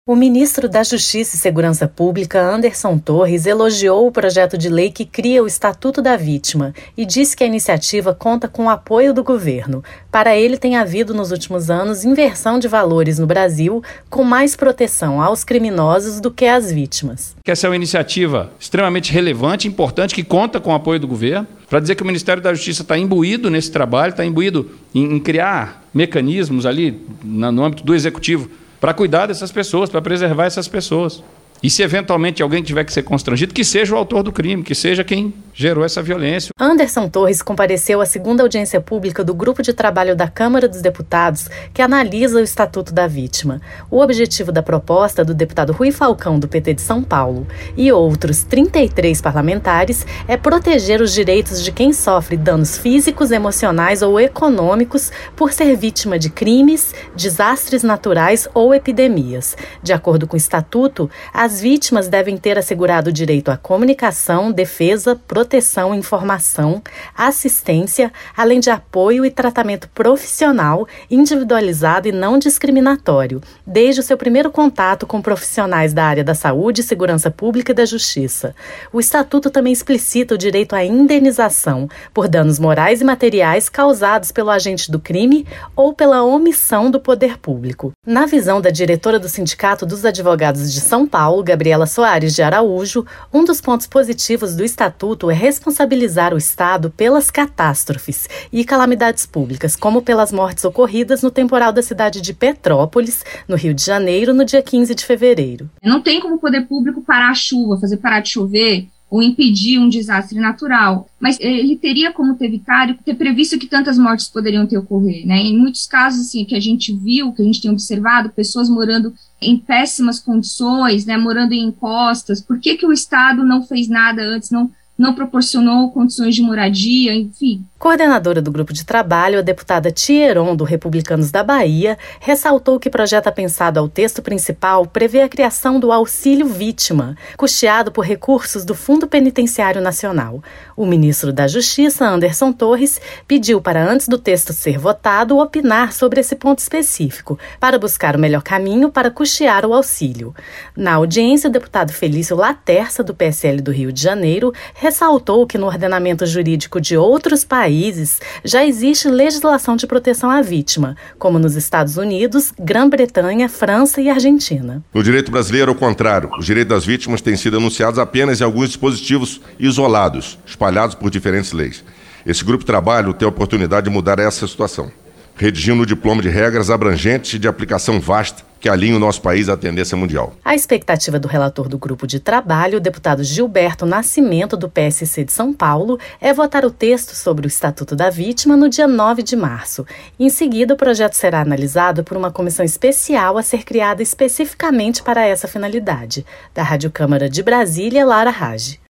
O ministro da Justiça e Segurança Pública, Anderson Torres, elogiou o projeto de lei que cria o Estatuto da Vítima e disse que a iniciativa conta com o apoio do governo. Para ele, tem havido nos últimos anos inversão de valores no Brasil, com mais proteção aos criminosos do que às vítimas. Essa é uma iniciativa extremamente relevante, importante, que conta com o apoio do governo, para dizer que o Ministério da Justiça está imbuído nesse trabalho, está imbuído em criar mecanismos ali no âmbito do Executivo, para cuidar dessas pessoas, para preservar essas pessoas. E se eventualmente alguém tiver que ser constrangido, que seja o autor do crime, que seja quem gerou essa violência. Anderson Torres compareceu à segunda audiência pública do Grupo de Trabalho da Câmara dos Deputados, que analisa o Estatuto da Vítima. O objetivo da proposta do deputado Rui Falcão, do PT de São Paulo, e outros 33 parlamentares é proteger os direitos de quem sofre danos físicos, emocionais ou econômicos por ser vítima de crimes, desastres naturais ou epidemias. De acordo com o Estatuto, as vítimas devem ter assegurado o direito à comunicação, defesa, proteção, informação, assistência, além de apoio e tratamento profissional, individualizado e não discriminatório, desde o seu primeiro contato com profissionais da área da saúde, segurança pública e da justiça. O Estatuto também explicita o direito à indenização por danos morais e materiais causados pelo agente do crime ou pela omissão do poder público. Na visão da diretora do Sindicato dos Advogados de São Paulo, Gabriela Soares de Araújo, um dos pontos positivos do Estatuto é responsabilizar o Estado pelas catástrofes e calamidades públicas, como pelas mortes ocorridas no temporal da cidade de Petrópolis, no Rio de Janeiro, no dia 15 de fevereiro. Não tem como o poder público parar a chuva, fazer parar de chover ou impedir um desastre natural, mas ele teria como ter previsto que tantas mortes poderiam ter ocorrido, né? Em muitos casos, assim, que a gente viu, que a gente tem observado, pessoas morando em péssimas condições, né, morando em encostas. Por que o Estado não fez nada antes, não proporcionou condições de moradia, enfim. Coordenadora do grupo de trabalho, a deputada Tia Heron, do Republicanos da Bahia, ressaltou que o projeto apensado ao texto principal prevê a criação do Auxílio Vítima, custeado por recursos do Fundo Penitenciário Nacional. O ministro da Justiça, Anderson Torres, pediu para, antes do texto ser votado, opinar sobre esse ponto específico, para buscar o melhor caminho para custear o auxílio. Na audiência, o deputado Felício Laterça, do PSL do Rio de Janeiro, ressaltou que no ordenamento jurídico de outros países já existe legislação de proteção à vítima, como nos Estados Unidos, Grã-Bretanha, França e Argentina. No direito brasileiro, ao contrário, os direitos das vítimas têm sido anunciados apenas em alguns dispositivos isolados, espalhados por diferentes leis. Esse grupo de trabalho tem a oportunidade de mudar essa situação, redigindo o diploma de regras abrangentes e de aplicação vasta que alinha o nosso país à tendência mundial. A expectativa do relator do grupo de trabalho, o deputado Gilberto Nascimento, do PSC de São Paulo, é votar o texto sobre o Estatuto da Vítima no dia 9 de março. Em seguida, o projeto será analisado por uma comissão especial a ser criada especificamente para essa finalidade. Da Rádio Câmara de Brasília, Lara Rage.